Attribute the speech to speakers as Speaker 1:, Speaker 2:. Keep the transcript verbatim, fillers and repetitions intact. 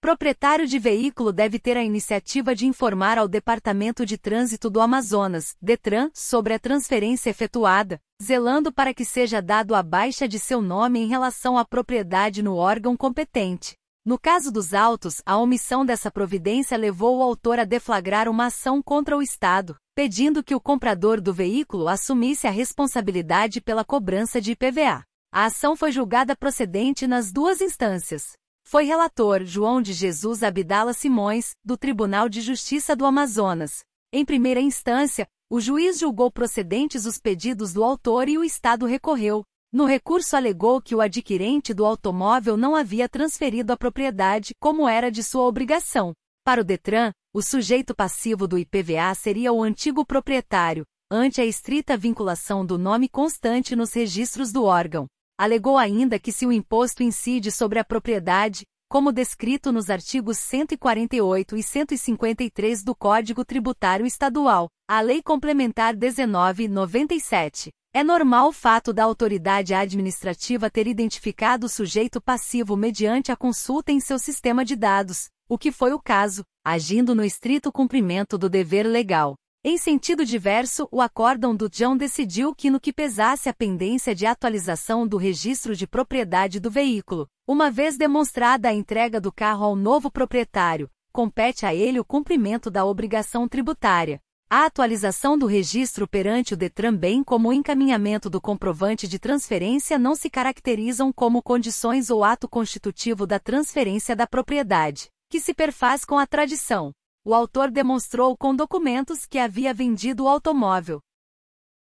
Speaker 1: proprietário de veículo deve ter a iniciativa de informar ao Departamento de Trânsito do Amazonas, DETRAN, sobre a transferência efetuada, zelando para que seja dado a baixa de seu nome em relação à propriedade no órgão competente. No caso dos autos, a omissão dessa providência levou o autor a deflagrar uma ação contra o Estado, pedindo que o comprador do veículo assumisse a responsabilidade pela cobrança de I P V A. A ação foi julgada procedente nas duas instâncias. Foi relator João de Jesus Abdala Simões, do Tribunal de Justiça do Amazonas. Em primeira instância, o juiz julgou procedentes os pedidos do autor e o Estado recorreu. No recurso alegou que o adquirente do automóvel não havia transferido a propriedade como era de sua obrigação. Para o DETRAN, o sujeito passivo do I P V A seria o antigo proprietário, ante a estrita vinculação do nome constante nos registros do órgão. Alegou ainda que se o imposto incide sobre a propriedade, como descrito nos artigos cento e quarenta e oito e cento e cinquenta e três do Código Tributário Estadual, a Lei Complementar dezenove mil novecentos e noventa e sete, é normal o fato da autoridade administrativa ter identificado o sujeito passivo mediante a consulta em seu sistema de dados, o que foi o caso, agindo no estrito cumprimento do dever legal. Em sentido diverso, o acórdão do T J A N decidiu que no que pesasse a pendência de atualização do registro de propriedade do veículo, uma vez demonstrada a entrega do carro ao novo proprietário, compete a ele o cumprimento da obrigação tributária. A atualização do registro perante o DETRAN bem como o encaminhamento do comprovante de transferência não se caracterizam como condições ou ato constitutivo da transferência da propriedade, que se perfaz com a tradição. O autor demonstrou com documentos que havia vendido o automóvel,